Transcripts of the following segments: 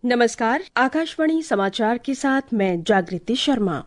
नमस्कार, आकाशवाणी समाचार के साथ मैं जागृति शर्मा।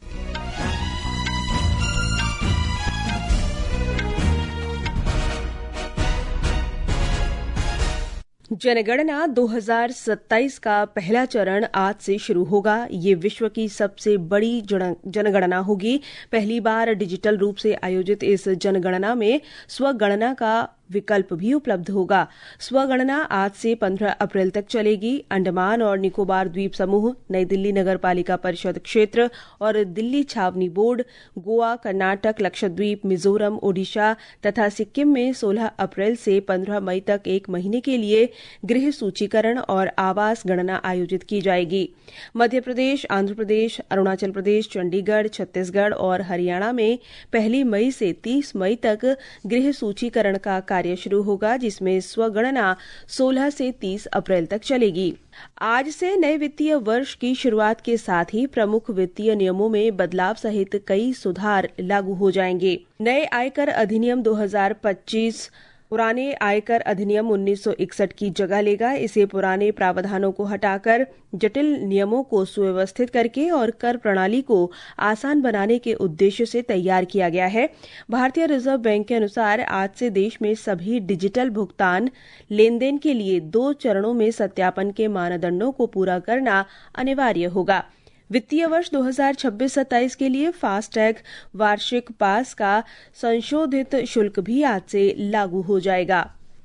जनगणना 2027 का पहला चरण आज से शुरू होगा। ये विश्व की सबसे बड़ी जनगणना होगी। पहली बार डिजिटल रूप से आयोजित इस जनगणना में स्वगणना का विकल्प भी उपलब्ध होगा। स्वगणना आज से 15 अप्रैल तक चलेगी। अंडमान और निकोबार द्वीप समूह, नई दिल्ली नगर पालिका परिषद क्षेत्र और दिल्ली छावनी बोर्ड, गोवा, कर्नाटक, लक्षद्वीप, मिजोरम, ओडिशा तथा सिक्किम में 16 अप्रैल से 15 मई तक एक महीने के लिए गृह सूचीकरण और आवास गणना आयोजित की जाएगी। मध्य प्रदेश, आंध्र प्रदेश, अरुणाचल प्रदेश, चंडीगढ़, छत्तीसगढ़ और हरियाणा में 1 मई से 30 मई तक गृह सूचीकरण का कार्य शुरू होगा, जिसमें स्वगणना 16 से 30 अप्रैल तक चलेगी। आज से नए वित्तीय वर्ष की शुरुआत के साथ ही प्रमुख वित्तीय नियमों में बदलाव सहित कई सुधार लागू हो जाएंगे। नए आयकर अधिनियम 2025 पुराने आयकर अधिनियम 1961 की जगह लेगा। इसे पुराने प्रावधानों को हटाकर जटिल नियमों को सुव्यवस्थित करके और कर प्रणाली को आसान बनाने के उद्देश्य से तैयार किया गया है। भारतीय रिजर्व बैंक के अनुसार आज से देश में सभी डिजिटल भुगतान लेनदेन के लिए 2 चरणों में सत्यापन के मानदंडों को पूरा करना अनिवार्य होगा। वित्तीय वर्ष 2026-27 के लिए फास्टैग वार्षिक पास का संशोधित शुल्क भी आज से लागू हो जाएगा।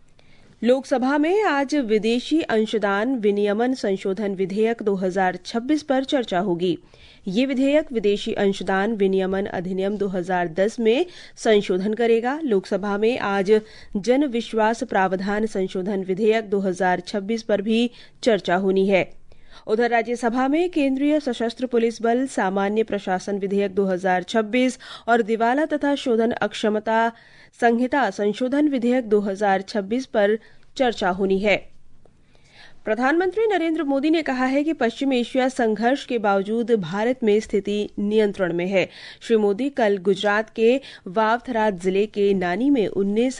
लोकसभा में आज विदेशी अंशदान विनियमन संशोधन विधेयक 2026 पर चर्चा होगी। ये विधेयक विदेशी अंशदान विनियमन अधिनियम 2010 में संशोधन करेगा। लोकसभा में आज जन विश्वास प्रावधान संशोधन विधेयक 2026 पर भी चर्चा होनी है। उधर राज्यसभा में केंद्रीय सशस्त्र पुलिस बल सामान्य प्रशासन विधेयक 2026 और दिवाला तथा शोधन अक्षमता संहिता संशोधन विधेयक 2026 पर चर्चा होनी है। प्रधानमंत्री नरेंद्र मोदी ने कहा है कि पश्चिम एशिया संघर्ष के बावजूद भारत में स्थिति नियंत्रण में है। श्री मोदी कल गुजरात के वावथराद जिले के नानी में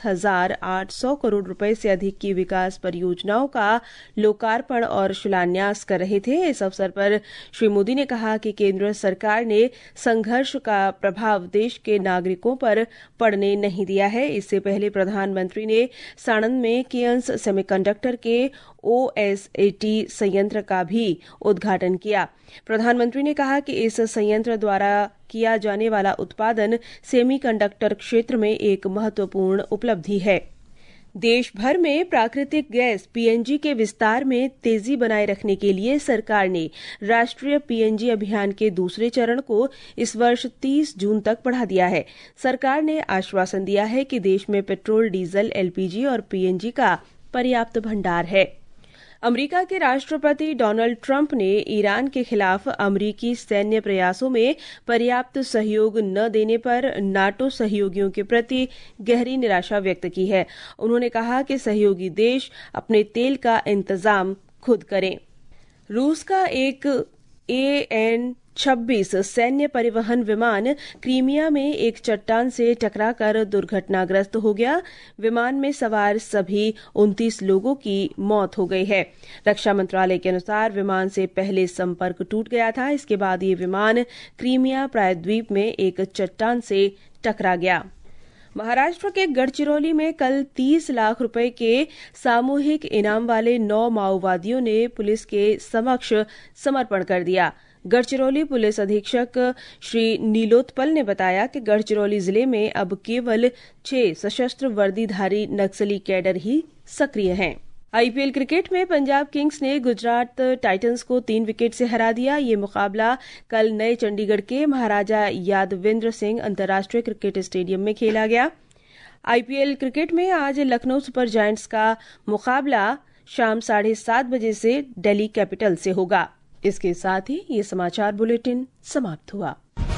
19,800 करोड़ रुपए से अधिक की विकास परियोजनाओं का लोकार्पण और शिलान्यास कर रहे थे। इस अवसर पर श्री मोदी ने कहा कि केंद्र सरकार ने संघर्ष का प्रभाव देश के नागरिकों पर पड़ने नहीं दिया है। इससे पहले प्रधानमंत्री ने साणंद में केयंस सेमीकंडक्टर के OSAT संयंत्र का भी उद्घाटन किया। प्रधानमंत्री ने कहा कि इस संयंत्र द्वारा किया जाने वाला उत्पादन सेमीकंडक्टर क्षेत्र में एक महत्वपूर्ण उपलब्धि है। देश भर में प्राकृतिक गैस PNG के विस्तार में तेजी बनाए रखने के लिए सरकार ने राष्ट्रीय PNG अभियान के दूसरे चरण को इस वर्ष 30 जून तक बढ़ा दिया है। सरकार ने आश्वासन दिया है कि देश में पेट्रोल, डीजल, LPG और PNG का पर्याप्त भंडार है। अमेरिका के राष्ट्रपति डोनाल्ड ट्रंप ने ईरान के खिलाफ अमेरिकी सैन्य प्रयासों में पर्याप्त सहयोग न देने पर नाटो सहयोगियों के प्रति गहरी निराशा व्यक्त की है। उन्होंने कहा कि सहयोगी देश अपने तेल का इंतजाम खुद करें। रूस का एक AN-26 सैन्य परिवहन विमान क्रीमिया में एक चट्टान से टकराकर दुर्घटनाग्रस्त हो गया। विमान में सवार सभी 29 लोगों की मौत हो गई है। रक्षा मंत्रालय के अनुसार विमान से पहले संपर्क टूट गया था। इसके बाद ये विमान क्रीमिया प्रायद्वीप में एक चट्टान से टकरा गया। महाराष्ट्र के गढ़चिरौली में कल 30 लाख रुपए के सामूहिक इनाम वाले 9 माओवादियों ने पुलिस के समक्ष समर्पण कर दिया। गढ़चिरौली पुलिस अधीक्षक श्री नीलोत्पल ने बताया कि गढ़चिरौली जिले में अब केवल 6 सशस्त्र वर्दीधारी नक्सली कैडर ही सक्रिय हैं। IPL क्रिकेट में पंजाब किंग्स ने गुजरात टाइटंस को 3 विकेट से हरा दिया। ये मुकाबला कल नए चंडीगढ़ के महाराजा यादवेंद्र सिंह अंतर्राष्ट्रीय क्रिकेट स्टेडियम में खेला गया। IPL क्रिकेट में आज लखनऊ सुपर जायंट्स का मुकाबला शाम 7:30 बजे से दिल्ली कैपिटल से होगा। इसके साथ ही ये समाचार बुलेटिन समाप्त हुआ।